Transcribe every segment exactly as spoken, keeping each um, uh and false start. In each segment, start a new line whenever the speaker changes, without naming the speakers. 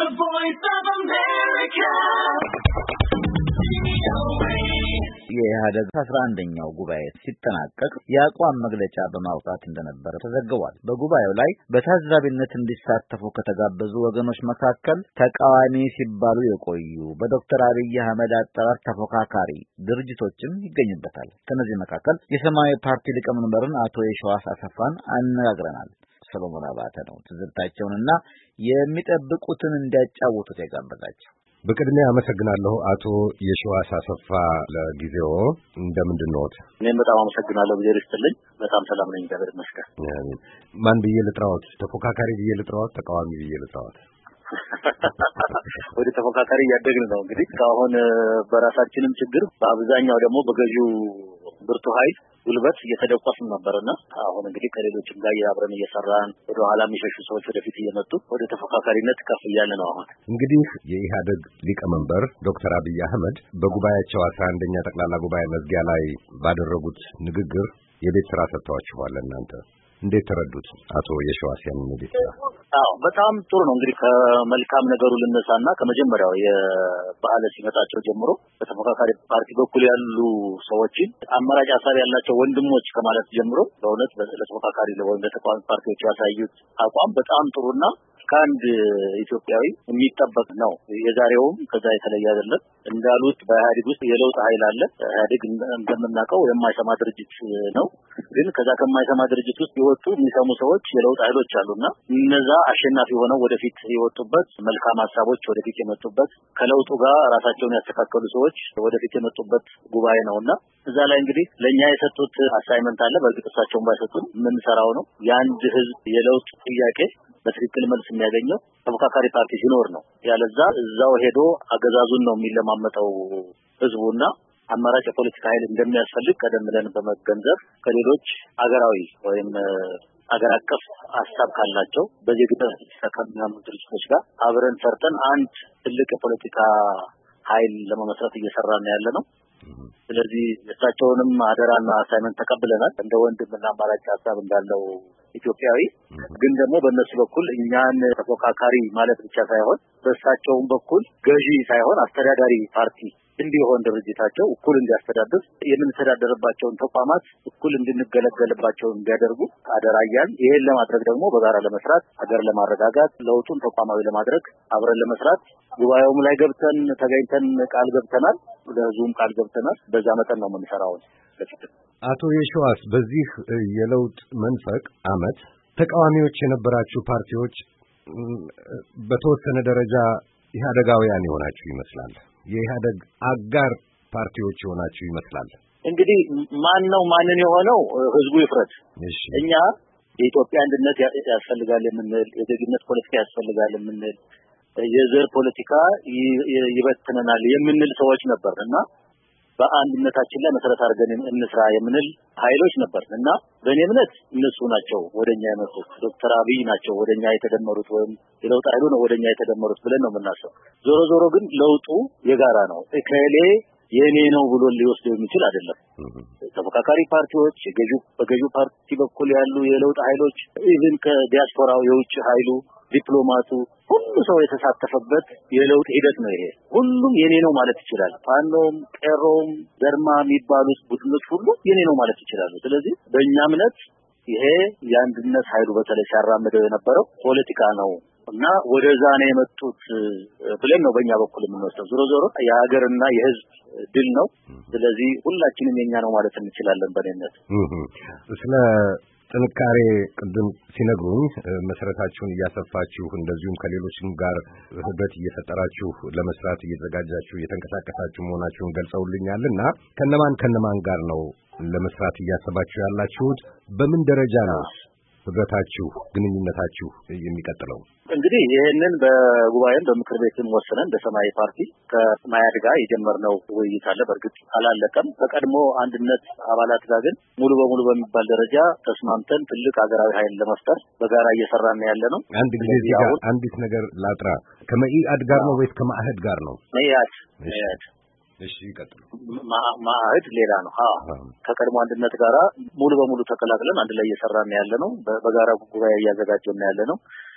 The Voice of America.
የኢህአደግ አስራ አንደኛው ጉባኤ ሲጠናቀቅ የአቋም መግለጫ በማውጣት እንደነበረ ተዘግቧል። በጉባኤው ላይ በታዛቢነት እንዲሳተፉ ከተጋበዙ ወገኖች መካከል ተቃዋሚ ሲባሉ የቆዩ በዶክተር አብይ አህመድ አጠራር ተፎካካሪ ድርጅቶችም ይገኙበታል። ከነዚህ መካከል የሰማያዊ ፓርቲ ሊቀመንበርን አቶ የሺዋስ አሰፋን አነጋግረናል። ሰሎሞን አባተ ነው ትዝብታቸውንና የሚጠብቁትን እንዲያጫውቱት የጋበዛቸው።
በቅድሚያ አመሰግናለሁ አቶ የሺዋስ አሰፋ ለጊዜው እንደምንድነዎት?
እኔም በጣም አመሰግናለሁ ጊዜ ይስጥልኝ። በጣም ሰላም ነኝ እግዚአብሔር ይመስገን።
ማን ብዬ ልጥራዎት? ተፎካካሪ ብዬ ልጥራዎት? ተቃዋሚ ብዬ ልጥራዎት?
ወደ ተፎካካሪ እያደግን ነው እንግዲህ አሁን በራሳችንም ችግር በአብዛኛው ደግሞ በገዢው ብርቱ ኃይል ጉልበት እየተደቆስን ነበርና አሁን እንግዲህ ከሌሎችም ጋር አብረን እየሰራን ወደ ኋላ የሚሸሹ ሰዎች ወደፊት እየመጡ ወደ ተፎካካሪነት ከፍ እያለ ነው። አሁን
እንግዲህ የኢህአደግ ሊቀመንበር ዶክተር አብይ አህመድ በጉባኤያቸው አስራ አንደኛ ጠቅላላ ጉባኤ መዝጊያ ላይ ባደረጉት ንግግር የቤት ስራ ሰጥተዋችኋል። እናንተ እንዴት ተረዱት አቶ የሺዋስ ያንን የቤት ስራ?
አዎ በጣም ጥሩ ነው። እንግዲህ ከመልካም ነገሩ ልነሳና ከመጀመሪያው የበዓለ ሲመጣቸው ጀምሮ በተፎካካሪ ፓርቲ በኩል ያሉ ሰዎችን አማራጭ ሀሳብ ያላቸው ወንድሞች ከማለት ጀምሮ በእውነት ለተፎካካሪ ለወንድ ተቃዋሚ ፓርቲዎች ያሳዩት አቋም በጣም ጥሩና ከአንድ ኢትዮጵያዊ የሚጠበቅ ነው። የዛሬውም ከዛ የተለየ አይደለም። እንዳሉት በኢህአዴግ ውስጥ የለውጥ ኃይል አለ። ኢህአዴግ እንደምናውቀው የማይሰማ ድርጅት ነው። ግን ከዛ ከማይሰማ ድርጅት ውስጥ የወጡ የሚሰሙ ሰዎች የለውጥ ኃይሎች አሉና እነዛ አሸናፊ ሆነው ወደፊት የወጡበት መልካም ሀሳቦች ወደፊት የመጡበት ከለውጡ ጋር ራሳቸውን ያስተካከሉ ሰዎች ወደፊት የመጡበት ጉባኤ ነውና እዛ ላይ እንግዲህ ለኛ የሰጡት አሳይመንት አለ። በእርግጥ እሳቸውን ባይሰጡን የምንሰራው ነው። የአንድ ህዝብ የለውጥ ጥያቄ በትክክል መልስ የሚያገኘው ተፎካካሪ ፓርቲ ሲኖር ነው። ያለዛ እዛው ሄዶ አገዛዙን ነው የሚለማመጠው ህዝቡና አማራጭ የፖለቲካ ኃይል እንደሚያስፈልግ ቀደም ብለን በመገንዘብ ከሌሎች አገራዊ ወይም አገር አቀፍ ሀሳብ ካላቸው በዜግነት ተከሚያሙ ድርጅቶች ጋር አብረን ሰርተን አንድ ትልቅ የፖለቲካ ኃይል ለመመስረት እየሰራን ያለ ነው። ስለዚህ እሳቸውንም አደራና አሳይመንት ተቀብለናል እንደ ወንድምና አማራጭ ሀሳብ እንዳለው ኢትዮጵያዊ። ግን ደግሞ በእነሱ በኩል እኛን ተፎካካሪ ማለት ብቻ ሳይሆን በእሳቸውም በኩል ገዢ ሳይሆን አስተዳዳሪ ፓርቲ እንዲሆን ድርጅታቸው እኩል እንዲያስተዳድር የምንተዳደርባቸውን ተቋማት እኩል እንድንገለገልባቸው እንዲያደርጉ አደራያን። ይሄን ለማድረግ ደግሞ በጋራ ለመስራት ሀገር ለማረጋጋት ለውጡን ተቋማዊ ለማድረግ አብረን ለመስራት ጉባኤውም ላይ ገብተን ተገኝተን ቃል ገብተናል። ለዙም ቃል ገብተናል። በዛ መጠን ነው የምንሰራው።
አቶ የሺዋስ በዚህ የለውጥ መንፈቅ አመት ተቃዋሚዎች የነበራችሁ ፓርቲዎች በተወሰነ ደረጃ ኢህአደጋውያን የሆናችሁ ይመስላል። የኢህአደግ አጋር ፓርቲዎች የሆናችሁ ይመስላል።
እንግዲህ ማን ነው ማንን የሆነው ህዝቡ ይፍረድ። እኛ የኢትዮጵያ አንድነት ያስፈልጋል የምንል የዜግነት ፖለቲካ ያስፈልጋል የምንል የዘር ፖለቲካ ይበትነናል የምንል ሰዎች ነበርና በአንድነታችን ላይ መሰረት አድርገን እንስራ የምንል ኃይሎች ነበርና በእኔ እምነት እነሱ ናቸው ወደኛ የመጡት። ዶክተር አብይ ናቸው ወደኛ የተደመሩት ወይም የለውጥ ኃይሉ ነው ወደኛ የተደመሩት ብለን ነው የምናስበው። ዞሮ ዞሮ ግን ለውጡ የጋራ ነው። እከሌ የኔ ነው ብሎ ሊወስደው የሚችል አይደለም። ተፎካካሪ ፓርቲዎች የገዢው በገዢው ፓርቲ በኩል ያሉ የለውጥ ኃይሎች ኢቭን ከዲያስፖራው የውጭ ኃይሉ ዲፕሎማቱ ሁሉ ሰው የተሳተፈበት የለውጥ ሂደት ነው። ይሄ ሁሉም የኔ ነው ማለት ይችላል። ፋኖም ቀሮም ዘርማ የሚባሉት ቡድኖች ሁሉ የኔ ነው ማለት ይችላሉ። ስለዚህ በእኛ እምነት ይሄ የአንድነት ኃይሉ በተለይ ሲያራምደው የነበረው ፖለቲካ ነው እና ወደዛ ነው የመጡት ብለን ነው በእኛ በኩል የምንወስደው። ዞሮ ዞሮ የሀገርና የህዝብ ድል ነው። ስለዚህ ሁላችንም የኛ ነው ማለት እንችላለን በእኔነት።
ስለ ጥንካሬ ቅድም ሲነግሩኝ መሰረታችሁን እያሰፋችሁ እንደዚሁም ከሌሎችም ጋር ህብረት እየፈጠራችሁ ለመስራት እየተዘጋጃችሁ እየተንቀሳቀሳችሁ መሆናችሁን ገልጸውልኛልና ከነማን ከነማን ጋር ነው ለመስራት እያሰባችሁ ያላችሁት? በምን ደረጃ ነው ህብረታችሁ ግንኙነታችሁ የሚቀጥለው?
እንግዲህ ይሄንን በጉባኤም በምክር ቤትም ወስነን በሰማያዊ ፓርቲ ከማያድ ጋር የጀመርነው ውይይት አለ። በእርግጥ አላለቀም። ከቀድሞ አንድነት አባላት ጋር ግን ሙሉ በሙሉ በሚባል ደረጃ ተስማምተን ትልቅ ሀገራዊ ኃይል ለመፍጠር በጋራ እየሰራን ያለ ነው።
አንድ ጊዜ እዚህ ጋር አንዲት ነገር ላጥራ። ከመኢአድ ጋር ነው ወይስ ከማህድ ጋር ነው?
መኢአድ መኢአድ
እሺ ይቀጥሉ።
ማህድ ሌላ ነው። አዎ ከቀድሞ አንድነት ጋራ ሙሉ በሙሉ ተቀላቅለን አንድ ላይ እየሰራን ያለ ነው። በጋራ ጉባኤ እያዘጋጀን ያለ ነው።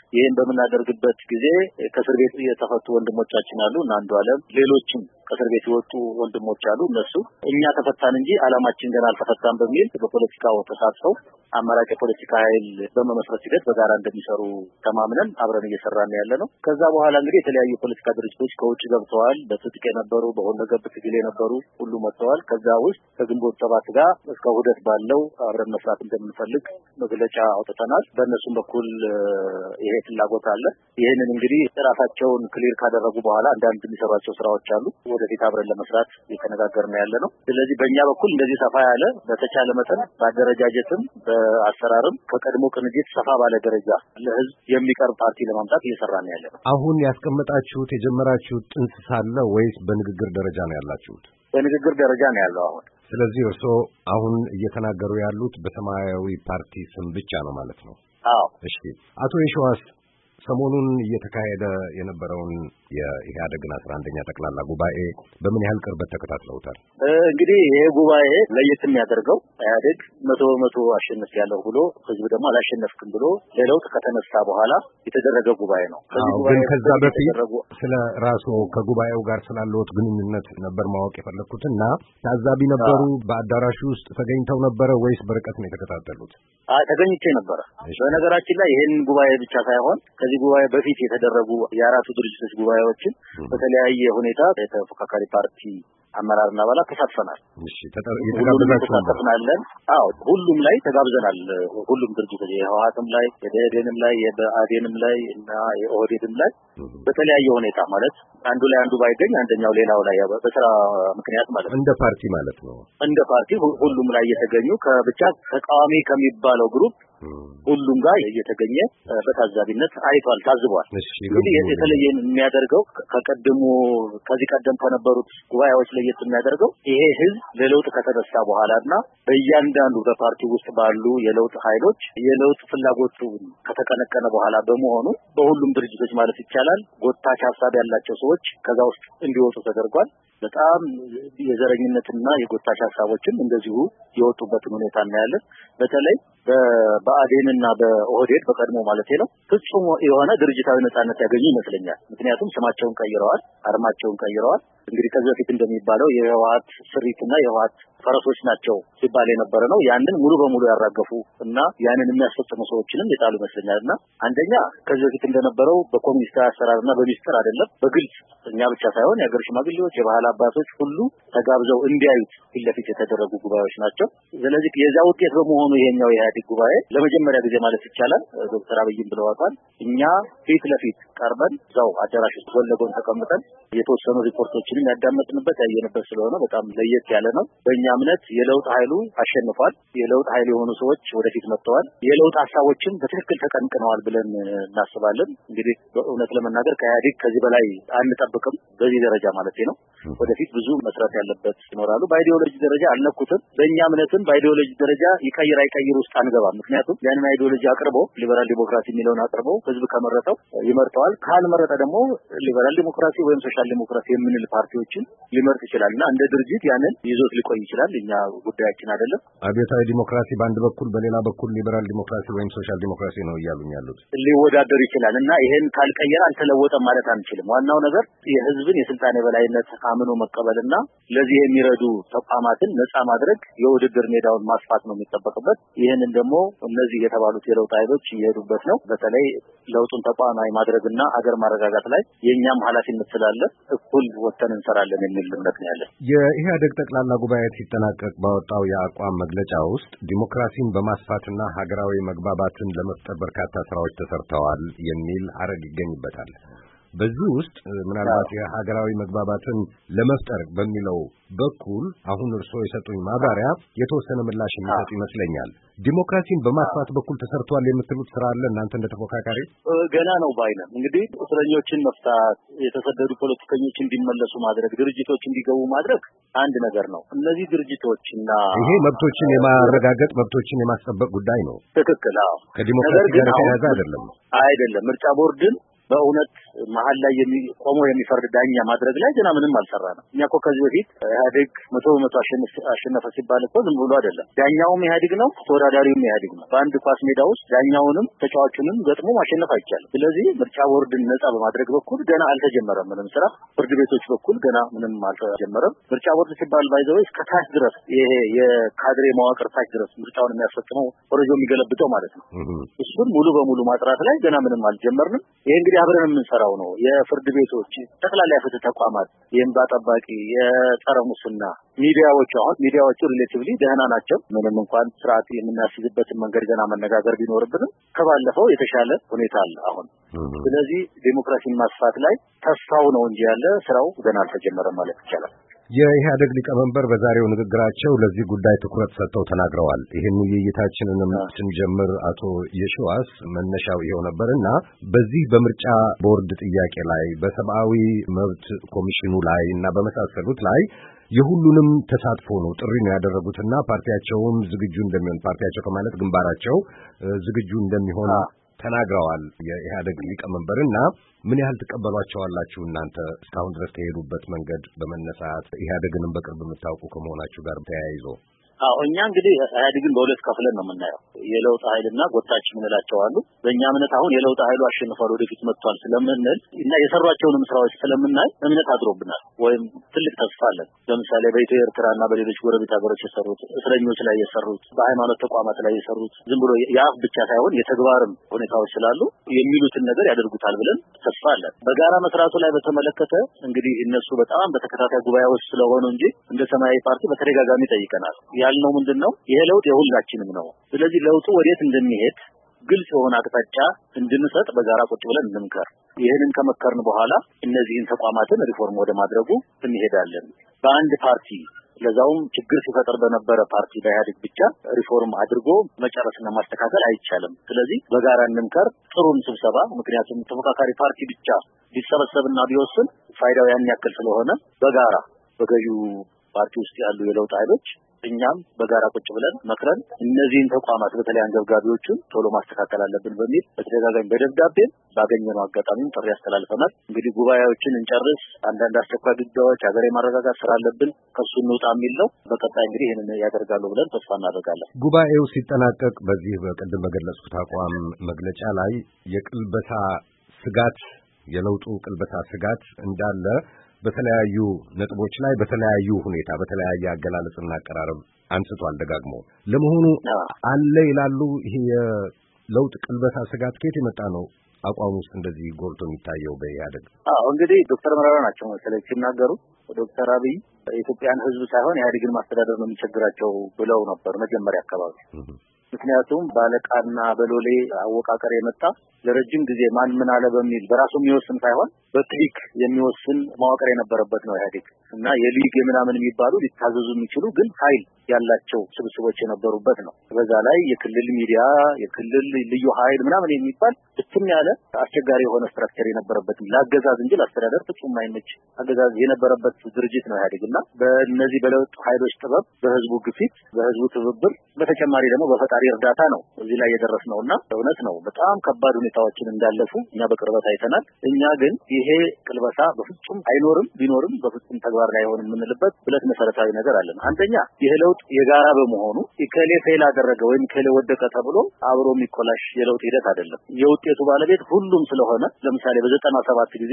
ይሄን በመናደርግበት ጊዜ ከእስር ቤት የተፈቱ ወንድሞቻችን አሉ እና አንዱ ዓለም ሌሎችም ከእስር ቤት የወጡ ወንድሞች አሉ። እነሱ እኛ ተፈታን እንጂ ዓላማችን ገና አልተፈታም በሚል በፖለቲካው ተሳትፈው አማራጭ የፖለቲካ ኃይል በመመስረት ሂደት በጋራ እንደሚሰሩ ተማምነን አብረን እየሰራን ያለ ነው። ከዛ በኋላ እንግዲህ የተለያዩ ፖለቲካ ድርጅቶች ከውጭ ገብተዋል። በትጥቅ የነበሩ በሁለገብ ትግል የነበሩ ሁሉ መጥተዋል። ከዛ ውስጥ ከግንቦት ሰባት ጋር እስከ ውህደት ባለው አብረን መስራት እንደምንፈልግ መግለጫ አውጥተናል። በእነሱም በኩል ይሄ ፍላጎት አለ። ይሄንን እንግዲህ ራሳቸውን ክሊር ካደረጉ በኋላ አንዳንድ የሚሰሯቸው ስራዎች አሉ። ወደፊት አብረን ለመስራት እየተነጋገርን ያለ ነው። ስለዚህ በእኛ በኩል እንደዚህ ሰፋ ያለ በተቻለ መጠን በአደረጃጀትም በአሰራርም ከቀድሞ ቅንጅት ሰፋ ባለ ደረጃ ለህዝብ የሚቀርብ ፓርቲ ለማምጣት እየሰራን ያለ ነው።
አሁን ያስቀመጣችሁት የጀመራችሁት ጥንስስ አለ ወይስ በንግግር ደረጃ ነው ያላችሁት?
በንግግር ደረጃ ነው ያለው አሁን።
ስለዚህ እርስዎ አሁን እየተናገሩ ያሉት በሰማያዊ ፓርቲ ስም ብቻ ነው ማለት ነው?
አዎ።
እሺ አቶ የሺዋስ ሰሞኑን እየተካሄደ የነበረውን የኢህአዴግን አስራ አንደኛ ጠቅላላ ጉባኤ በምን ያህል ቅርበት ተከታትለውታል?
እንግዲህ ይሄ ጉባኤ ለየት የሚያደርገው ኢህአዴግ መቶ በመቶ አሸነፍ ያለው ብሎ ህዝብ ደግሞ አላሸነፍክም ብሎ ለለውጥ ከተነሳ በኋላ የተደረገ ጉባኤ ነው።
ከዚህ ጉባኤ ከዛ በፊት ስለ ራሱ ከጉባኤው ጋር ስላለዎት ግንኙነት ነበር ማወቅ የፈለኩትና ታዛቢ ነበሩ? በአዳራሹ ውስጥ ተገኝተው ነበረ ወይስ በርቀት ነው የተከታተሉት?
አይ ተገኝቼ ነበረ። በነገራችን ላይ ይሄን ጉባኤ ብቻ ሳይሆን ከዚህ ጉባኤ በፊት የተደረጉ የአራቱ ድርጅቶች ጉባኤዎችን በተለያየ ሁኔታ የተፎካካሪ ፓርቲ አመራርና አባላት ተሳትፈናል።
እሺ ተጋብዘናል።
አዎ ሁሉም ላይ ተጋብዘናል። ሁሉም ድርጅቶች የህወሓትም ላይ የደኢህዴንም ላይ የብአዴንም ላይ እና የኦህዴድም ላይ በተለያየ ሁኔታ ማለት አንዱ ላይ አንዱ ባይገኝ አንደኛው ሌላው ላይ በስራ ምክንያት ማለት
እንደ ፓርቲ ማለት ነው።
እንደ ፓርቲ ሁሉም ላይ እየተገኙ ከብቻ ተቃዋሚ ከሚባለው ግሩፕ ሁሉም ጋር እየተገኘ በታዛቢነት አይቷል፣ ታዝቧል። እንግዲህ የተለየ የሚያደርገው ከቀደሙ ከዚህ ቀደም ከነበሩት ጉባኤዎች ለየት የሚያደርገው ይሄ ህዝብ ለለውጥ ከተነሳ በኋላና በእያንዳንዱ በፓርቲ ውስጥ ባሉ የለውጥ ኃይሎች የለውጥ ፍላጎቱ ከተቀነቀነ በኋላ በመሆኑ በሁሉም ድርጅቶች ማለት ይቻላል ጎታች ሀሳብ ያላቸው ሰዎች ከዛ ውስጥ እንዲወጡ ተደርጓል። በጣም የዘረኝነትና የጎታች ሀሳቦችን እንደዚሁ የወጡበትን ሁኔታ እናያለን። በተለይ በብአዴንና በኦህዴድ በቀድሞ ማለት ነው ፍጹም የሆነ ድርጅታዊ ነጻነት ያገኙ ይመስለኛል። ምክንያቱም ስማቸውን ቀይረዋል፣ አርማቸውን ቀይረዋል። እንግዲህ ከዚህ በፊት እንደሚባለው የህወሓት ስሪትና የህወሓት ፈረሶች ናቸው ሲባል የነበረ ነው። ያንን ሙሉ በሙሉ ያራገፉ እና ያንን የሚያስፈጽሙ ሰዎችንም የጣሉ ይመስለኛልና አንደኛ ከዚህ በፊት እንደነበረው በኮሚኒስት አሰራርና በሚስጥር አይደለም፣ በግልጽ እኛ ብቻ ሳይሆን የሀገር ሽማግሌዎች፣ የባህል አባቶች ሁሉ ተጋብዘው እንዲያዩት ፊት ለፊት የተደረጉ ጉባኤዎች ናቸው። ስለዚህ የዛ ውጤት በመሆኑ ይሄኛው የኢህአዴግ ጉባኤ ለመጀመሪያ ጊዜ ማለት ይቻላል ዶክተር አብይም ብለዋታል፣ እኛ ፊት ለፊት ቀርበን እዛው አዳራሽ ውስጥ ጎን ተቀምጠን የተወሰኑ ሪፖርቶችንም ያዳመጥንበት ያየንበት ስለሆነ በጣም ለየት ያለ ነው። በእኛ እምነት የለውጥ ኃይሉ አሸንፏል። የለውጥ ኃይል የሆኑ ሰዎች ወደፊት መጥተዋል። የለውጥ ሀሳቦችም በትክክል ተቀንቅነዋል ብለን እናስባለን። እንግዲህ በእውነት ለመናገር ከኢህአዴግ ከዚህ በላይ አንጠብቅም፣ በዚህ ደረጃ ማለት ነው። ወደፊት ብዙ መስራት ያለበት ይኖራሉ። በአይዲዮሎጂ ደረጃ አልነኩትም። በእኛ እምነትም በአይዲዮሎጂ ደረጃ ይቀይር አይቀይር ውስጥ አንገባም። ምክንያቱም ያንን አይዲዮሎጂ አቅርበው ሊበራል ዲሞክራሲ የሚለውን አቅርበው ህዝብ ከመረጠው ይመርጠዋል፣ ካልመረጠ ደግሞ ሊበራል ዲሞክራሲ ወይም ሶሻል ዲሞክራሲ የምንል ፓርቲዎችን ሊመርጥ ይችላልና እንደ ድርጅት ያንን ይዞት ሊቆይ ይችላል። እኛ ጉዳያችን አይደለም።
አብዮታዊ ዲሞክራሲ በአንድ በኩል በሌላ በኩል ሊበራል ዲሞክራሲ ወይም ሶሻል ዲሞክራሲ ነው እያሉኝ ያሉት።
ሊወዳደር ይችላል እና ይሄን ካልቀየረ አልተለወጠም ማለት አንችልም። ዋናው ነገር የህዝብን የስልጣን የበላይነት አምኖ መቀበልና ለዚህ የሚረዱ ተቋማትን ነጻ ማድረግ የውድድር ሜዳውን ማስፋት ነው የሚጠበቅበት። ይህንን ደግሞ እነዚህ የተባሉት የለውጥ ኃይሎች እየሄዱበት ነው። በተለይ ለውጡን ተቋማዊ ማድረግና አገር ማረጋጋት ላይ የእኛም ኃላፊነት ስላለ እኩል ወጥተን እንሰራለን የሚል እምነት ነው ያለን።
የኢህአዴግ ጠቅላላ ጉባኤ ሲጠናቀቅ ባወጣው የአቋም መግለጫ ውስጥ ዲሞክራሲን በማስፋትና ሀገራዊ መግባባትን ለመፍጠር በርካታ ስራዎች ተሰርተዋል የሚል ሐረግ ይገኝበታል። በዚህ ውስጥ ምናልባት የሀገራዊ መግባባትን ለመፍጠር በሚለው በኩል አሁን እርስዎ የሰጡኝ ማብራሪያ የተወሰነ ምላሽ የሚሰጥ ይመስለኛል። ዲሞክራሲን በማስፋት በኩል ተሰርቷል የምትሉት ስራ አለ እናንተ እንደ ተፎካካሪ?
ገና ነው ባይነ እንግዲህ እስረኞችን መፍታት፣ የተሰደዱ ፖለቲከኞች እንዲመለሱ ማድረግ፣ ድርጅቶች እንዲገቡ ማድረግ አንድ ነገር ነው። እነዚህ ድርጅቶችና
ይሄ መብቶችን የማረጋገጥ መብቶችን የማስጠበቅ ጉዳይ ነው።
ትክክል። አዎ
ከዲሞክራሲ ጋር የተያያዘ አይደለም
አይደለም። ምርጫ ቦርድን በእውነት መሀል ላይ የሚቆሙ የሚፈርድ ዳኛ ማድረግ ላይ ገና ምንም አልሰራንም። እኛ እኮ ከዚህ በፊት ኢህአዴግ መቶ በመቶ አሸነፈ ሲባል እኮ ዝም ብሎ አይደለም። ዳኛውም ኢህአዴግ ነው፣ ተወዳዳሪውም ኢህአዴግ ነው። በአንድ ኳስ ሜዳ ውስጥ ዳኛውንም ተጫዋቹንም ገጥሞ ማሸነፍ አይቻልም። ስለዚህ ምርጫ ቦርድን ነጻ በማድረግ በኩል ገና አልተጀመረም ምንም ስራ። ፍርድ ቤቶች በኩል ገና ምንም አልተጀመረም። ምርጫ ቦርድ ሲባል ባይዘው እስከ ታች ድረስ ይሄ የካድሬ መዋቅር ታች ድረስ ምርጫውን የሚያስፈጽመው ወረጆ የሚገለብጠው ማለት ነው። እሱን ሙሉ በሙሉ ማጥራት ላይ ገና ምንም አልጀመርንም። ይሄ እንግዲህ አብረን የምንሰራው ነው። የፍርድ ቤቶች፣ ጠቅላላ የፍትህ ተቋማት፣ የእንባ ጠባቂ፣ የጸረ ሙስና ሚዲያዎች፣ አሁን ሚዲያዎቹ ሪሌቲቭሊ ደህና ናቸው። ምንም እንኳን ስርዓት የምናስይዝበትን መንገድ ገና መነጋገር ቢኖርብንም ከባለፈው የተሻለ ሁኔታ አለ አሁን። ስለዚህ ዴሞክራሲን ማስፋት ላይ ተስፋው ነው እንጂ ያለ ስራው ገና አልተጀመረም ማለት ይቻላል።
የኢህአዴግ ሊቀመንበር በዛሬው ንግግራቸው ለዚህ ጉዳይ ትኩረት ሰጥተው ተናግረዋል። ይህን ውይይታችንንም ስንጀምር አቶ የሺዋስ መነሻው ይኸው ነበርና በዚህ በምርጫ ቦርድ ጥያቄ ላይ በሰብአዊ መብት ኮሚሽኑ ላይ እና በመሳሰሉት ላይ የሁሉንም ተሳትፎ ነው ጥሪ ነው ያደረጉትና ፓርቲያቸውም ዝግጁ እንደሚሆን ፓርቲያቸው ከማለት ግንባራቸው ዝግጁ እንደሚሆን ተናግረዋል። የኢህአዴግ ሊቀመንበርና ምን ያህል ተቀበሏቸዋላችሁ እናንተ እስካሁን ድረስ ከሄዱበት መንገድ በመነሳት ኢህአዴግንም በቅርብ የምታውቁ ከመሆናችሁ ጋር ተያይዞ?
አዎ እኛ እንግዲህ ኢህአዴግን በሁለት ከፍለን ነው የምናየው። የለውጥ ኃይልና ጎታች ምንላቸው አሉ። በእኛ እምነት አሁን የለውጥ ኃይሉ አሸንፏል ወደፊት መጥቷል ስለምንል እና የሰሯቸውንም ስራዎች ስለምናይ እምነት አድሮብናል ወይም ትልቅ ተስፋ አለን። ለምሳሌ በኢትዮ ኤርትራና በሌሎች ጎረቤት ሀገሮች የሰሩት እስረኞች ላይ የሰሩት በሃይማኖት ተቋማት ላይ የሰሩት ዝም ብሎ የአፍ ብቻ ሳይሆን የተግባርም ሁኔታዎች ስላሉ የሚሉትን ነገር ያደርጉታል ብለን ተስፋ አለን። በጋራ መስራቱ ላይ በተመለከተ እንግዲህ እነሱ በጣም በተከታታይ ጉባኤዎች ስለሆኑ እንጂ እንደ ሰማያዊ ፓርቲ በተደጋጋሚ ጠይቀናል። ያልነው ምንድነው ይሄ ለውጥ የሁላችንም ነው። ስለዚህ ለውጡ ወዴት እንደሚሄድ ግልጽ የሆነ አቅጣጫ እንድንሰጥ በጋራ ቁጭ ብለን እንምከር። ይሄንን ከመከርን በኋላ እነዚህን ተቋማትን ሪፎርም ወደ ማድረጉ እንሄዳለን። በአንድ ፓርቲ ለዛውም ችግር ሲፈጠር በነበረ ፓርቲ በኢህአዴግ ብቻ ሪፎርም አድርጎ መጨረስና ማስተካከል አይቻልም። ስለዚህ በጋራ እንምከር። ጥሩን ስብሰባ ምክንያቱም ተፎካካሪ ፓርቲ ብቻ ቢሰበሰብና ቢወስን ፋይዳው ያን ያክል ስለሆነ በጋራ በገዢው ፓርቲ ውስጥ ያሉ የለውጥ ኃይሎች እኛም በጋራ ቁጭ ብለን መክረን እነዚህን ተቋማት በተለይ አንገብጋቢዎቹን ቶሎ ማስተካከል አለብን በሚል በተደጋጋሚ በደብዳቤም ባገኘነው አጋጣሚም ጥሪ ያስተላልፈናል። እንግዲህ ጉባኤዎችን እንጨርስ፣ አንዳንድ አስቸኳይ ጉዳዮች ሀገር የማረጋጋት ስራ አለብን ከሱ እንውጣ የሚል ነው። በቀጣይ እንግዲህ ይህንን ያደርጋሉ ብለን ተስፋ እናደርጋለን።
ጉባኤው ሲጠናቀቅ በዚህ በቅድም በገለጽኩት አቋም መግለጫ ላይ የቅልበሳ ስጋት የለውጡ ቅልበሳ ስጋት እንዳለ በተለያዩ ነጥቦች ላይ በተለያዩ ሁኔታ በተለያየ አገላለጽና አቀራረብ አንስቷል ደጋግሞ። ለመሆኑ አለ ይላሉ ይሄ የለውጥ ቅልበሳ ስጋት ከየት የመጣ ነው? አቋም ውስጥ እንደዚህ ጎልቶ የሚታየው በኢህአዴግ?
አዎ እንግዲህ ዶክተር መረራ ናቸው መሰለኝ ሲናገሩ ዶክተር አብይ የኢትዮጵያን ሕዝብ ሳይሆን ኢህአዴግን ማስተዳደር ነው የሚቸግራቸው ብለው ነበር መጀመሪያ አካባቢ። ምክንያቱም ባለቃና በሎሌ አወቃቀር የመጣ ለረጅም ጊዜ ማን ምን አለ በሚል በራሱ የሚወስን ሳይሆን በክሊክ የሚወስን መዋቅር የነበረበት ነው ኢህአዴግ እና የሊግ ምናምን የሚባሉ ሊታዘዙ የሚችሉ ግን ኃይል ያላቸው ስብስቦች የነበሩበት ነው። በዛ ላይ የክልል ሚዲያ፣ የክልል ልዩ ኃይል ምናምን የሚባል ፍጹም ያለ አስቸጋሪ የሆነ ስትራክቸር የነበረበት ለአገዛዝ እንጂ ለአስተዳደር ፍጹም የማይመች አገዛዝ የነበረበት ድርጅት ነው ኢህአዴግ እና በእነዚህ በለውጥ ኃይሎች ጥበብ፣ በህዝቡ ግፊት፣ በህዝቡ ትብብር በተጨማሪ ደግሞ በፈጣሪ እርዳታ ነው እዚህ ላይ የደረስነውና እውነት ነው በጣም ከባድ ሁኔታዎችን እንዳለፉ እኛ በቅርበት አይተናል። እኛ ግን ይሄ ቅልበሳ በፍጹም አይኖርም፣ ቢኖርም በፍጹም ተግባር ላይ አይሆንም የምንልበት ሁለት መሰረታዊ ነገር አለን። አንደኛ ይሄ ለውጥ የጋራ በመሆኑ ኢከሌ ፌል አደረገ ወይም ኢከሌ ወደቀ ተብሎ አብሮ የሚቆላሽ የለውጥ ሂደት አይደለም። የውጤቱ ባለቤት ሁሉም ስለሆነ ለምሳሌ በዘጠና ሰባት ጊዜ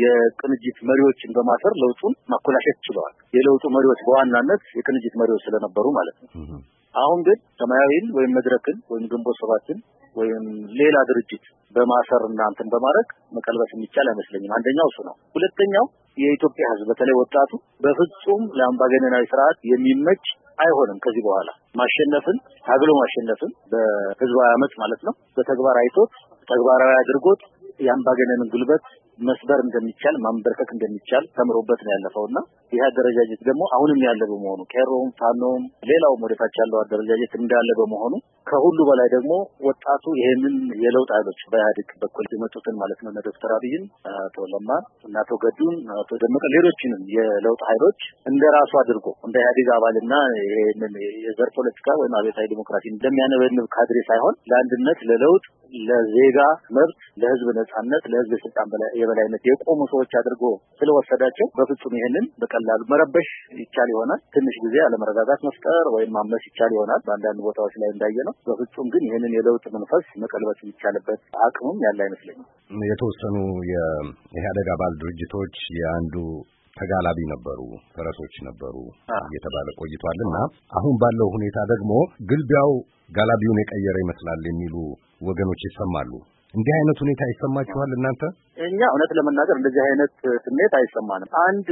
የቅንጅት መሪዎችን በማሰር ለውጡን ማኮላሸት ችለዋል። የለውጡ መሪዎች በዋናነት የቅንጅት መሪዎች ስለነበሩ ማለት ነው። አሁን ግን ሰማያዊን ወይም መድረክን ወይም ግንቦት ሰባትን ወይም ሌላ ድርጅት በማሰር እና እንትን በማድረግ መቀልበስ የሚቻል አይመስለኝም። አንደኛው እሱ ነው። ሁለተኛው የኢትዮጵያ ሕዝብ በተለይ ወጣቱ በፍጹም ለአምባገነናዊ ስርዓት የሚመች አይሆንም። ከዚህ በኋላ ማሸነፍን ታግሎ ማሸነፍን በህዝባዊ አመጽ ማለት ነው በተግባር አይቶት ተግባራዊ አድርጎት የአምባገነንን ጉልበት መስበር እንደሚቻል ማንበርከክ እንደሚቻል ተምሮበት ነው ያለፈውና ይህ አደረጃጀት ደግሞ አሁንም ያለ በመሆኑ ቄሮም ፋኖም ሌላውም ወደታች ያለው አደረጃጀት እንዳለ በመሆኑ ከሁሉ በላይ ደግሞ ወጣቱ ይሄንን የለውጥ ኃይሎች በኢህአዴግ በኩል የመጡትን ማለት ነው ዶክተር አብይን፣ አቶ ለማ እና አቶ ገዱን፣ አቶ ደመቀ ሌሎችንም የለውጥ ኃይሎች እንደራሱ አድርጎ እንደ ኢህአዴግ አባልና ይሄንን የዘር ፖለቲካ ወይም አብዮታዊ ዲሞክራሲ እንደሚያነበንብ ካድሬ ሳይሆን ለአንድነት፣ ለለውጥ፣ ለዜጋ መብት፣ ለህዝብ ነጻነት፣ ለህዝብ ስልጣን በላይ የበላይነት የቆሙ ሰዎች አድርጎ ስለወሰዳቸው በፍጹም ይሄንን በቀላሉ መረበሽ ይቻል ይሆናል። ትንሽ ጊዜ አለመረጋጋት መፍጠር ወይም ማመስ ይቻል ይሆናል በአንዳንድ ቦታዎች ላይ እንዳየነው። በፍጹም ግን ይሄንን የለውጥ መንፈስ መቀልበስ ይቻልበት አቅሙም ያለ አይመስለኝም።
የተወሰኑ የኢህአዴግ አባል ድርጅቶች የአንዱ ተጋላቢ ነበሩ፣ ፈረሶች ነበሩ እየተባለ ቆይቷልና አሁን ባለው ሁኔታ ደግሞ ግልቢያው ጋላቢውን የቀየረ ይመስላል የሚሉ ወገኖች ይሰማሉ። እንዲህ አይነት ሁኔታ ይሰማችኋል እናንተ?
እኛ እውነት ለመናገር እንደዚህ አይነት ስሜት አይሰማንም። አንድ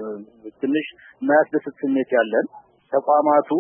ትንሽ የማያስደስት ስሜት ያለን ተቋማቱ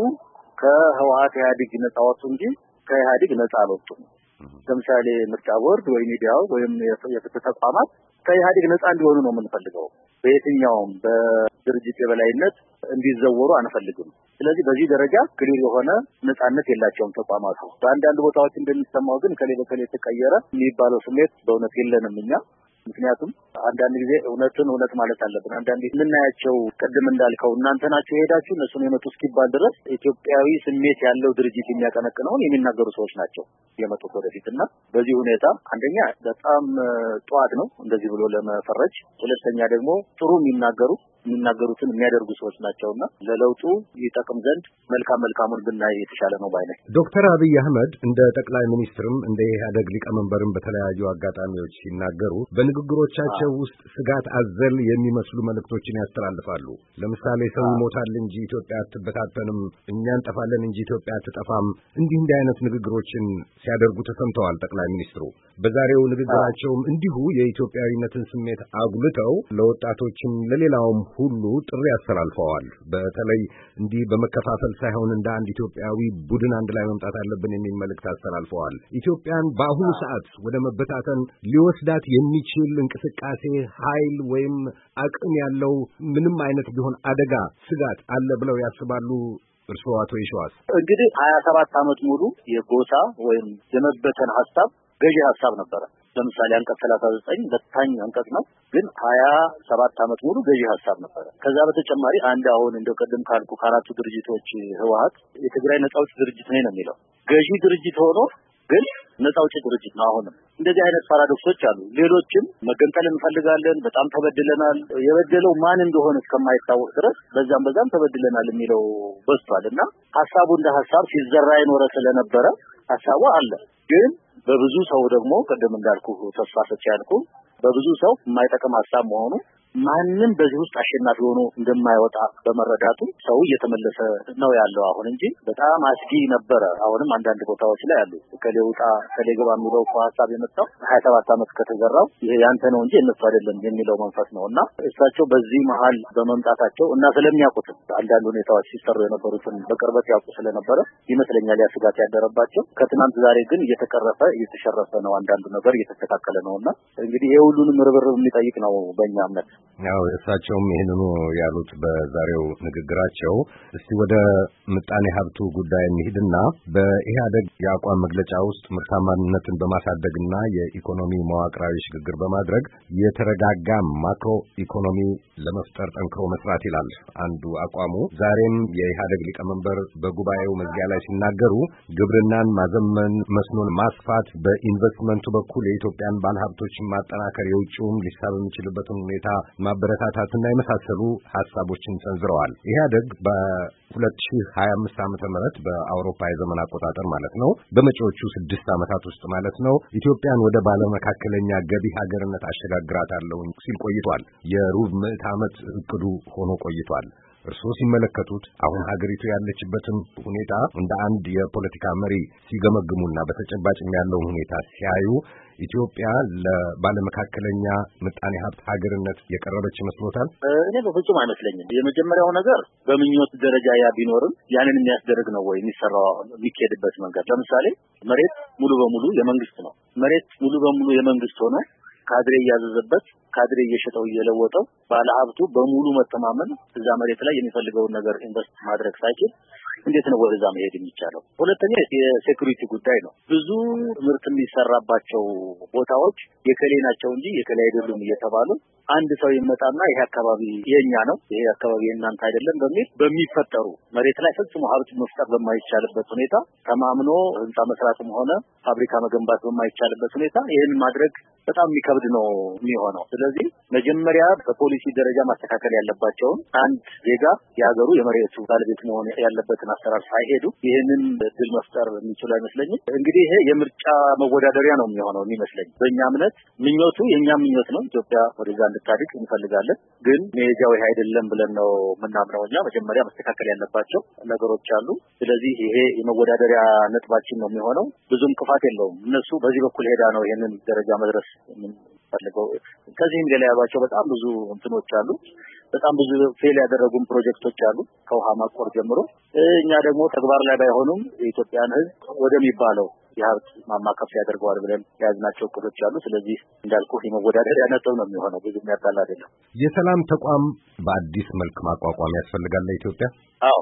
ከህወሓት ኢህአዴግ ነጻ ወጡ እንጂ ከኢህአዴግ ነጻ አልወጡም። ለምሳሌ ምርጫ ቦርድ ወይ ሚዲያው ወይም የፍትህ ተቋማት ከኢህአዴግ ነጻ እንዲሆኑ ነው የምንፈልገው። በየትኛውም በድርጅት የበላይነት እንዲዘወሩ አንፈልግም። ስለዚህ በዚህ ደረጃ ክሊር የሆነ ነጻነት የላቸውም ተቋማቱ። በአንዳንድ ቦታዎች እንደሚሰማው ግን ከሌ በከሌ ተቀየረ የሚባለው ስሜት በእውነት የለንም እኛ። ምክንያቱም አንዳንድ ጊዜ እውነትን እውነት ማለት አለብን። አንዳንድ የምናያቸው ቅድም እንዳልከው እናንተ ናችሁ ሄዳችሁ እነሱን የመጡ እስኪባል ድረስ ኢትዮጵያዊ ስሜት ያለው ድርጅት የሚያቀነቅነውን የሚናገሩ ሰዎች ናቸው የመጡት ወደፊትና በዚህ ሁኔታ አንደኛ በጣም ጠዋት ነው እንደዚህ ብሎ ለመፈረጅ፣ ሁለተኛ ደግሞ ጥሩ የሚናገሩ የሚናገሩትን የሚያደርጉ ሰዎች ናቸውና ለለውጡ ይጠቅም ዘንድ መልካም መልካሙን ብናይ የተሻለ ነው ባይ ነኝ።
ዶክተር አብይ አህመድ እንደ ጠቅላይ ሚኒስትርም እንደ ኢህአዴግ ሊቀመንበርም በተለያዩ አጋጣሚዎች ሲናገሩ በንግግሮቻቸው ውስጥ ስጋት አዘል የሚመስሉ መልእክቶችን ያስተላልፋሉ። ለምሳሌ ሰው ይሞታል እንጂ ኢትዮጵያ አትበታተንም፣ እኛ እንጠፋለን እንጂ ኢትዮጵያ አትጠፋም፣ እንዲህ እንዲህ አይነት ንግግሮችን ሲያደርጉ ተሰምተዋል ጠቅላይ ሚኒስትሩ። በዛሬው ንግግራቸውም እንዲሁ የኢትዮጵያዊነትን ስሜት አጉልተው ለወጣቶችም ለሌላውም ሁሉ ጥሪ አስተላልፈዋል። በተለይ እንዲህ በመከፋፈል ሳይሆን እንደ አንድ ኢትዮጵያዊ ቡድን አንድ ላይ መምጣት አለብን የሚል መልእክት አስተላልፈዋል። ኢትዮጵያን በአሁኑ ሰዓት ወደ መበታተን ሊወስዳት የሚችል እንቅስቃሴ ኃይል ወይም አቅም ያለው ምንም አይነት ቢሆን አደጋ ስጋት አለ ብለው ያስባሉ እርስዎ አቶ ይሸዋስ?
እንግዲህ ሀያ ሰባት ዓመት ሙሉ የጎሳ ወይም የመበተን ሀሳብ ገዢ ሀሳብ ነበረ። ለምሳሌ አንቀጽ ሰላሳ ዘጠኝ በታኝ አንቀጽ ነው፣ ግን ሀያ ሰባት ዓመት ሙሉ ገዢ ሀሳብ ነበረ። ከዛ በተጨማሪ አንድ አሁን እንደው ቀደም ካልኩ ከአራቱ ድርጅቶች ህወሓት የትግራይ ነጻ አውጪ ድርጅት ነው ነው የሚለው ገዢ ድርጅት ሆኖ ግን ነጻ አውጪ ድርጅት ነው። አሁንም እንደዚህ አይነት ፓራዶክሶች አሉ። ሌሎችም መገንጠል እንፈልጋለን፣ በጣም ተበድለናል፣ የበደለው ማን እንደሆነ እስከማይታወቅ ድረስ በዛም በዛም ተበድለናል የሚለው በዝቷልና ሀሳቡ እንደ ሀሳብ ሲዘራ የኖረ ስለነበረ ሀሳቡ አለ። ግን በብዙ ሰው ደግሞ ቀደም እንዳልኩ ተስፋ ሰጪ ያልኩ በብዙ ሰው የማይጠቅም ሀሳብ መሆኑ ማንንም በዚህ ውስጥ አሸናፊ ሆኖ እንደማይወጣ በመረዳቱ ሰው እየተመለሰ ነው ያለው አሁን እንጂ በጣም አስጊ ነበረ። አሁንም አንዳንድ ቦታዎች ላይ አሉ ከሌውጣ ከሌገባ የሚለው ሀሳብ የመጣው ሀያ ሰባት ዓመት ከተዘራው ይሄ ያንተ ነው እንጂ እነሱ አይደለም የሚለው መንፈስ ነውና እሳቸው በዚህ መሀል በመምጣታቸው እና ስለሚያውቁት አንዳንድ ሁኔታዎች ሲሰሩ የነበሩትን በቅርበት ያውቁ ስለነበረ ይመስለኛል ያ ስጋት ያደረባቸው። ከትናንት ዛሬ ግን እየተቀረፈ እየተሸረፈ ነው፣ አንዳንዱ ነገር እየተስተካከለ ነውና እንግዲህ ይሄ ሁሉንም ርብርብ የሚጠይቅ ነው በእኛ እምነት።
ያው እሳቸውም ይሄንኑ ያሉት በዛሬው ንግግራቸው። እስቲ ወደ ምጣኔ ሀብቱ ጉዳይ እንሂድና በኢህአዴግ የአቋም መግለጫ ውስጥ ምርታማነትን በማሳደግና የኢኮኖሚ መዋቅራዊ ሽግግር በማድረግ የተረጋጋ ማክሮ ኢኮኖሚ ለመፍጠር ጠንክሮ መስራት ይላል አንዱ አቋሙ። ዛሬም የኢህአዴግ ሊቀመንበር በጉባኤው መዝጊያ ላይ ሲናገሩ ግብርናን ማዘመን፣ መስኖን ማስፋት፣ በኢንቨስትመንቱ በኩል የኢትዮጵያን ባለሀብቶች ማጠናከር፣ የውጭውም ሊሳብ የሚችልበትን ሁኔታ ማበረታታትና የመሳሰሉ ሐሳቦችን ሰንዝረዋል። ኢህአዴግ በሁለት ሺህ ሀያ አምስት ዓመተ ምህረት በአውሮፓ የዘመን አቆጣጠር ማለት ነው በመጪዎቹ ስድስት ዓመታት ውስጥ ማለት ነው ኢትዮጵያን ወደ ባለመካከለኛ ገቢ ሀገርነት አሸጋግራታለሁ ሲል ቆይቷል። የሩብ ምዕተ ዓመት እቅዱ ሆኖ ቆይቷል። እርስዎ ሲመለከቱት አሁን ሀገሪቱ ያለችበትን ሁኔታ እንደ አንድ የፖለቲካ መሪ ሲገመግሙና በተጨባጭም ያለውን ሁኔታ ሲያዩ ኢትዮጵያ ለባለመካከለኛ ምጣኔ ሀብት ሀገርነት የቀረበች ይመስሎታል?
እኔ በፍጹም አይመስለኝም። የመጀመሪያው ነገር በምኞት ደረጃ ያ ቢኖርም ያንን የሚያስደርግ ነው ወይ የሚሰራው የሚካሄድበት መንገድ። ለምሳሌ መሬት ሙሉ በሙሉ የመንግስት ነው። መሬት ሙሉ በሙሉ የመንግስት ሆነ ካድሬ እያዘዘበት ካድሬ እየሸጠው እየለወጠው ባለሀብቱ በሙሉ መተማመን እዛ መሬት ላይ የሚፈልገውን ነገር ኢንቨስት ማድረግ ሳይችል እንዴት ነው ወደዛ መሄድ የሚቻለው? ሁለተኛ የሴኩሪቲ ጉዳይ ነው። ብዙ ምርት የሚሰራባቸው ቦታዎች የከሌ ናቸው እንጂ የከሌ አይደሉም እየተባሉ አንድ ሰው ይመጣና ይሄ አካባቢ የኛ ነው፣ ይሄ አካባቢ የእናንተ አይደለም በሚል በሚፈጠሩ መሬት ላይ ፈጽሞ ሀብት መፍጠር በማይቻልበት ሁኔታ ተማምኖ ህንጻ መስራትም ሆነ ፋብሪካ መገንባት በማይቻልበት ሁኔታ ይሄን ማድረግ በጣም የሚከብድ ነው የሚሆነው። ስለዚህ መጀመሪያ በፖሊሲ ደረጃ ማስተካከል ያለባቸውን አንድ ዜጋ የሀገሩ የመሬቱ ባለቤት መሆን ያለበትን አሰራር ሳይሄዱ ይሄንን ድል መፍጠር የሚችሉ አይመስለኝም። እንግዲህ ይሄ የምርጫ መወዳደሪያ ነው የሚሆነው የሚመስለኝ። በእኛ እምነት ምኞቱ የኛ ምኞት ነው፣ ኢትዮጵያ ወደዛ እንድታድግ እንፈልጋለን። ግን መሄጃው ይሄ አይደለም ብለን ነው የምናምነው። እኛ መጀመሪያ መስተካከል ያለባቸው ነገሮች አሉ። ስለዚህ ይሄ የመወዳደሪያ ነጥባችን ነው የሚሆነው። ብዙም ክፋት የለውም። እነሱ በዚህ በኩል ሄዳ ነው ይሄንን ደረጃ መድረስ የምንፈልገው። ከዚህም ሌላ ያሏቸው በጣም ብዙ እንትኖች አሉ። በጣም ብዙ ፌል ያደረጉም ፕሮጀክቶች አሉ ከውሃ ማቆር ጀምሮ። እኛ ደግሞ ተግባር ላይ ባይሆኑም የኢትዮጵያን ሕዝብ ወደሚባለው የሀብት ማማከፍ ያደርገዋል ብለን የያዝናቸው እቅዶች አሉ። ስለዚህ እንዳልኩ የመወዳደሪያ ነጥብ ነው የሚሆነው። ብዙ የሚያጣላ አይደለም።
የሰላም ተቋም በአዲስ መልክ ማቋቋም ያስፈልጋል ለኢትዮጵያ?
አዎ፣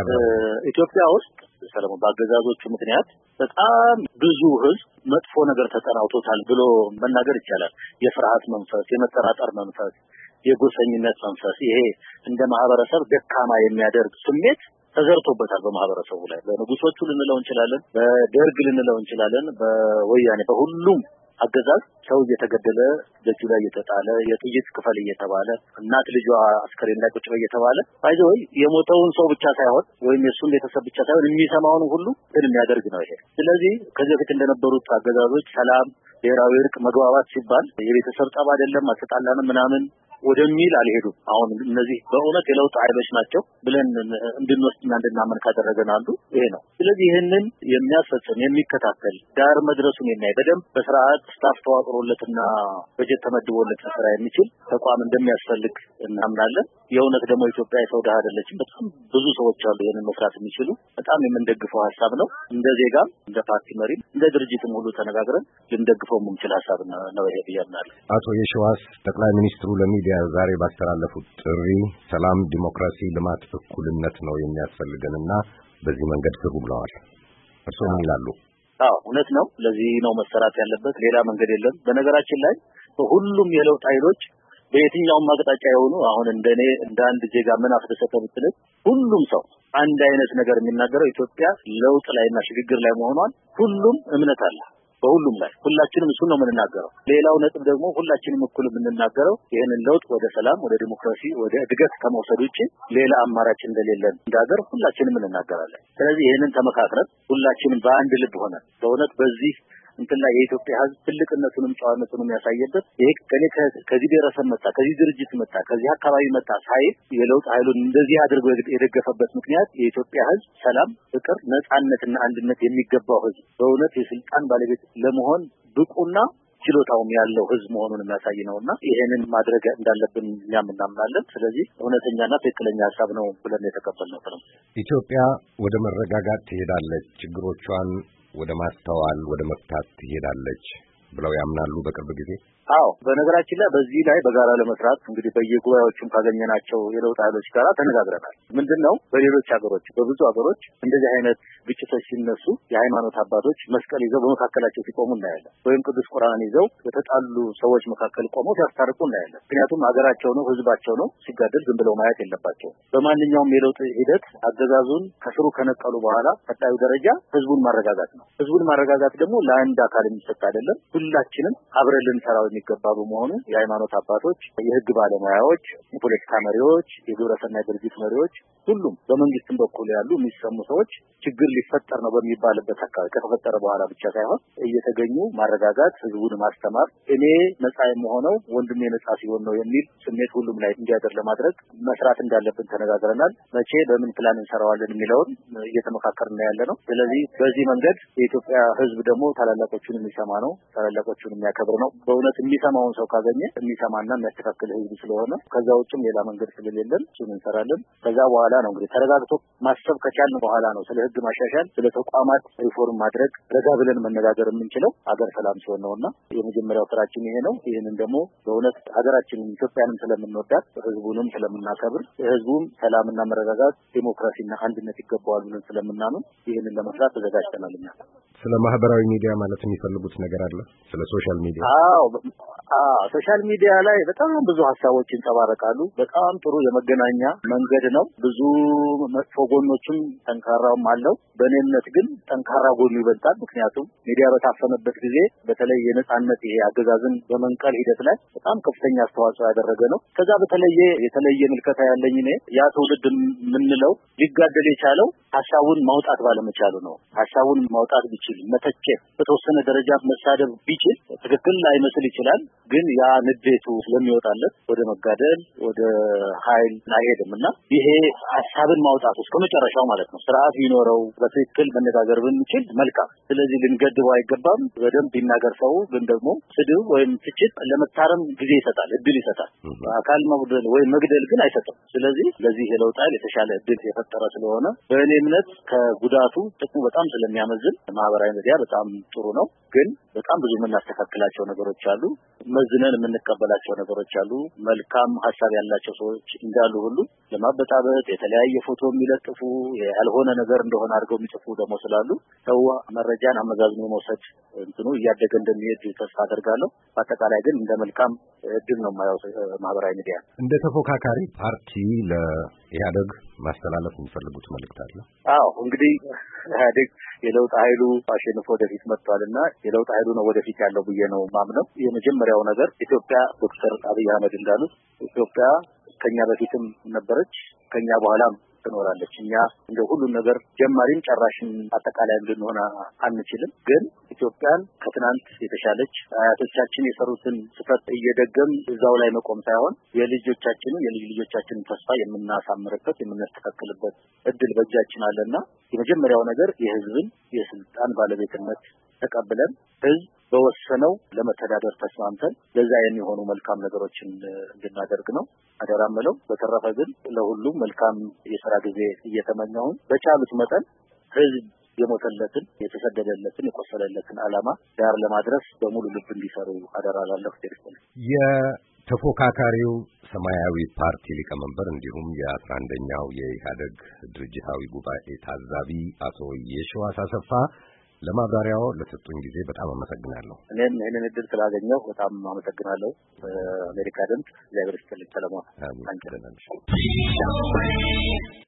ኢትዮጵያ ውስጥ ሰለሞን በአገዛዞቹ ምክንያት በጣም ብዙ ህዝብ መጥፎ ነገር ተጠናውቶታል ብሎ መናገር ይቻላል። የፍርሃት መንፈስ፣ የመጠራጠር መንፈስ፣ የጎሰኝነት መንፈስ፣ ይሄ እንደ ማህበረሰብ ደካማ የሚያደርግ ስሜት ተዘርቶበታል በማህበረሰቡ ላይ። በንጉሶቹ ልንለው እንችላለን፣ በደርግ ልንለው እንችላለን፣ በወያኔ በሁሉም አገዛዝ ሰው እየተገደለ ደጁ ላይ እየተጣለ የጥይት ክፈል እየተባለ እናት ልጇ አስከሬን ላይ ቁጭ እየተባለ አይዞህ የሞተውን ሰው ብቻ ሳይሆን ወይም የሱን ቤተሰብ ብቻ ሳይሆን የሚሰማውን ሁሉ ግን የሚያደርግ ነው ይሄ። ስለዚህ ከዚህ በፊት እንደነበሩት አገዛዞች ሰላም፣ ብሔራዊ እርቅ፣ መግባባት ሲባል የቤተሰብ ጠብ አይደለም አስተጣላንም ምናምን ወደሚል አልሄዱም። አሁን እነዚህ በእውነት የለውጥ ኃይሎች ናቸው ብለን እንድንወስድና እንድናመን ካደረገን አንዱ ይሄ ነው። ስለዚህ ይህንን የሚያስፈጽም የሚከታተል ዳር መድረሱን የሚያይ በደንብ በስርዓት ስታፍ ተዋቅሮለትና በጀት ተመድቦለት ስራ የሚችል ተቋም እንደሚያስፈልግ እናምናለን። የእውነት ደግሞ ኢትዮጵያ የሰው ድሃ አይደለችም። በጣም ብዙ ሰዎች አሉ ይህንን መስራት የሚችሉ። በጣም የምንደግፈው ሀሳብ ነው። እንደ ዜጋም እንደ ፓርቲ መሪም እንደ ድርጅትም ሁሉ ተነጋግረን ልንደግፈው የምንችል ሀሳብ ነው ይሄ ብዬ አምናለሁ።
አቶ የሺዋስ ጠቅላይ ሚኒስትሩ ለሚዲያ ዛሬ ባስተላለፉት ጥሪ ሰላም፣ ዲሞክራሲ፣ ልማት፣ እኩልነት ነው የሚያስፈልገንና በዚህ መንገድ ስሩ ብለዋል። እርስዎ ምን ይላሉ?
አዎ እውነት ነው። ለዚህ ነው መሰራት ያለበት። ሌላ መንገድ የለም። በነገራችን ላይ ሁሉም የለውጥ ኃይሎች በየትኛውም አቅጣጫ የሆኑ አሁን እንደኔ እንደ አንድ ዜጋ ምን አስደሰተ ብትል ሁሉም ሰው አንድ አይነት ነገር የሚናገረው ኢትዮጵያ ለውጥ ላይና ሽግግር ላይ መሆኗን ሁሉም እምነት አለ። በሁሉም ላይ ሁላችንም እሱን ነው የምንናገረው። ሌላው ነጥብ ደግሞ ሁላችንም እኩል የምንናገረው ይሄንን ለውጥ ወደ ሰላም፣ ወደ ዲሞክራሲ፣ ወደ እድገት ከመውሰድ ውጪ ሌላ አማራጭ እንደሌለን እንዳገር ሁላችንም እንናገራለን። ስለዚህ ይሄንን ተመካክረን ሁላችንም በአንድ ልብ ሆነን በእውነት በዚህ እንትን ላይ የኢትዮጵያ ሕዝብ ትልቅነቱንም ጨዋነቱንም ያሳየበት ይሄ ከኔ ከዚህ ብሔረሰብ መጣ፣ ከዚህ ድርጅት መጣ፣ ከዚህ አካባቢ መጣ ሳይል የለውጥ ኃይሉን እንደዚህ አድርጎ የደገፈበት ምክንያት የኢትዮጵያ ሕዝብ ሰላም፣ ፍቅር፣ ነጻነትና አንድነት የሚገባው ሕዝብ በእውነት የስልጣን ባለቤት ለመሆን ብቁና ችሎታውም ያለው ሕዝብ መሆኑን የሚያሳይ ነውና ይሄንን ማድረግ እንዳለብን እኛም እናምናለን። ስለዚህ እውነተኛና ትክክለኛ ሀሳብ ነው ብለን የተቀበልነው ነው።
ኢትዮጵያ ወደ መረጋጋት ትሄዳለች፣ ችግሮቿን ወደ ማስተዋል ወደ መፍታት ትሄዳለች ብለው ያምናሉ በቅርብ ጊዜ?
አዎ በነገራችን ላይ በዚህ ላይ በጋራ ለመስራት እንግዲህ በየጉባኤዎቹም ካገኘናቸው የለውጥ ኃይሎች ጋር ተነጋግረናል። ምንድነው በሌሎች ሀገሮች በብዙ ሀገሮች እንደዚህ አይነት ግጭቶች ሲነሱ የሃይማኖት አባቶች መስቀል ይዘው በመካከላቸው ሲቆሙ እናያለን። ወይም ቅዱስ ቁርአን ይዘው በተጣሉ ሰዎች መካከል ቆመው ሲያስታርቁ እናያለን። ምክንያቱም ሀገራቸው ነው፣ ህዝባቸው ነው፣ ሲጋደል ዝም ብለው ማየት የለባቸውም። በማንኛውም የለውጥ ሂደት አገዛዙን ከስሩ ከነቀሉ በኋላ ቀጣዩ ደረጃ ህዝቡን ማረጋጋት ነው። ህዝቡን ማረጋጋት ደግሞ ለአንድ አካል የሚሰጥ አይደለም። ሁላችንም አብረን ልንሰራው የሚገባ በመሆኑ የሃይማኖት አባቶች፣ የህግ ባለሙያዎች፣ የፖለቲካ መሪዎች፣ የግብረሰናይ ድርጅት መሪዎች፣ ሁሉም በመንግስትም በኩል ያሉ የሚሰሙ ሰዎች ችግር ሊፈጠር ነው በሚባልበት አካባቢ ከተፈጠረ በኋላ ብቻ ሳይሆን እየተገኙ ማረጋጋት፣ ህዝቡን ማስተማር፣ እኔ ነጻ የምሆነው ወንድሜ ነጻ ሲሆን ነው የሚል ስሜት ሁሉም ላይ እንዲያደር ለማድረግ መስራት እንዳለብን ተነጋግረናል። መቼ በምን ፕላን እንሰራዋለን የሚለውን እየተመካከርን ያለ ነው። ስለዚህ በዚህ መንገድ የኢትዮጵያ ህዝብ ደግሞ ታላላቆቹን የሚሰማ ነው፣ ታላላቆቹን የሚያከብር ነው። በእውነት የሚሰማውን ሰው ካገኘ የሚሰማና የሚያስተካክል ህዝብ ስለሆነ ከዛ ውጭም ሌላ መንገድ ስለሌለን እሱን እንሰራለን። ከዛ በኋላ ነው እንግዲህ ተረጋግቶ ማሰብ ከቻልን በኋላ ነው ስለ ህግ ማሻሻል፣ ስለ ተቋማት ሪፎርም ማድረግ ረጋ ብለን መነጋገር የምንችለው ሀገር ሰላም ሲሆን ነውና የመጀመሪያው ስራችን ይሄ ነው። ይሄንን ደግሞ በእውነት ሀገራችንን ኢትዮጵያንም ስለምንወዳት ህዝቡንም ስለምናከብር ህዝቡም ሰላምና መረጋጋት፣ ዲሞክራሲና አንድነት ይገባዋል ብለን ስለምናምን ይሄንን ለመስራት ተዘጋጅተናል። እኛ
ስለ ማህበራዊ ሚዲያ ማለት የሚፈልጉት ነገር አለ? ስለ ሶሻል ሚዲያ?
አዎ አዎ ሶሻል ሚዲያ ላይ በጣም ብዙ ሀሳቦች ይንጸባረቃሉ። በጣም ጥሩ የመገናኛ መንገድ ነው። ብዙ መጥፎ ጎኖችም ጠንካራውም አለው። በእኔ እምነት ግን ጠንካራ ጎኑ ይበልጣል። ምክንያቱም ሚዲያ በታፈነበት ጊዜ በተለይ የነጻነት ይሄ አገዛዝን በመንቀል ሂደት ላይ በጣም ከፍተኛ አስተዋጽኦ ያደረገ ነው። ከዛ በተለየ የተለየ ምልከታ ያለኝ እኔ ያ ትውልድ የምንለው ሊጋደል የቻለው ሀሳቡን ማውጣት ባለመቻሉ ነው። ሀሳቡን ማውጣት ቢችል መተቸት፣ በተወሰነ ደረጃ መሳደብ ቢችል ትክክል ላይመስል ይችላል። ግን ያ ንዴቱ ስለሚወጣለት ወደ መጋደል ወደ ኃይል አይሄድም እና ይሄ ሀሳብን ማውጣት እስከ መጨረሻው ማለት ነው ስርዓት ቢኖረው በትክክል መነጋገር ብንችል መልካም። ስለዚህ ልንገድበው አይገባም። በደንብ ይናገር ሰው። ግን ደግሞ ስድብ ወይም ትችት ለመታረም ጊዜ ይሰጣል፣ እድል ይሰጣል። አካል መጉደል ወይም መግደል ግን አይሰጥም። ስለዚህ ለዚህ የለውጥ ኃይል የተሻለ እድል የፈጠረ ስለሆነ በእኔ እምነት ከጉዳቱ ጥቅሙ በጣም ስለሚያመዝን ማህበራዊ ሚዲያ በጣም ጥሩ ነው። ግን በጣም ብዙ የምናስተካክላቸው ነገሮች አሉ። መዝነን የምንቀበላቸው ነገሮች አሉ። መልካም ሀሳብ ያላቸው ሰዎች እንዳሉ ሁሉ ለማበጣበጥ የተለያየ ፎቶ የሚለጥፉ ያልሆነ ነገር እንደሆነ አድርገው የሚጽፉ ደግሞ ስላሉ ሰው መረጃን አመዛዝኖ መውሰድ እንትኑ እያደገ እንደሚሄድ ተስፋ አደርጋለሁ። በአጠቃላይ ግን እንደ መልካም እድል ነው የማየው ማህበራዊ ሚዲያ።
እንደ ተፎካካሪ ፓርቲ ለኢህአደግ ማስተላለፍ የሚፈልጉት መልእክት አለ?
አዎ እንግዲህ ኢህአደግ የለውጥ ኃይሉ አሸንፎ ወደፊት መጥቷልና የለውጥ ኃይሉ ነው ወደፊት ያለው ብዬ ነው ማምነው። የመጀመሪያው ነገር ኢትዮጵያ ዶክተር አብይ አህመድ እንዳሉት ኢትዮጵያ ከኛ በፊትም ነበረች፣ ከኛ በኋላም ትኖራለች። እኛ እንደ ሁሉ ነገር ጀማሪም ጨራሽም አጠቃላይ እንድንሆን አንችልም። ግን ኢትዮጵያን ከትናንት የተሻለች አያቶቻችን የሰሩትን ስህተት እየደገም እዛው ላይ መቆም ሳይሆን የልጆቻችንን የልጅ ልጆቻችንን ተስፋ የምናሳምርበት የምናስተካክልበት እድል በእጃችን አለና የመጀመሪያው ነገር የህዝብን የስልጣን ባለቤትነት ተቀብለን ህዝብ በወሰነው ለመተዳደር ተስማምተን ለዛ የሚሆኑ መልካም ነገሮችን እንድናደርግ ነው አደራምለው። በተረፈ ግን ለሁሉም መልካም የሥራ ጊዜ እየተመኘሁ በቻሉት መጠን ህዝብ የሞተለትን የተሰደደለትን የቆሰለለትን ዓላማ ዳር ለማድረስ በሙሉ ልብ እንዲሰሩ አደራላለሁ።
የተፎካካሪው ሰማያዊ ፓርቲ ሊቀመንበር እንዲሁም የአስራ አንደኛው የኢህአደግ ድርጅታዊ ጉባኤ ታዛቢ አቶ የሺዋስ አሰፋ ለማብራሪያው ለሰጡኝ ጊዜ በጣም አመሰግናለሁ።
እኔም ይህንን እድል ስላገኘሁ በጣም አመሰግናለሁ። አሜሪካ ድምፅ ለብርስተል ሰለሞን አንተ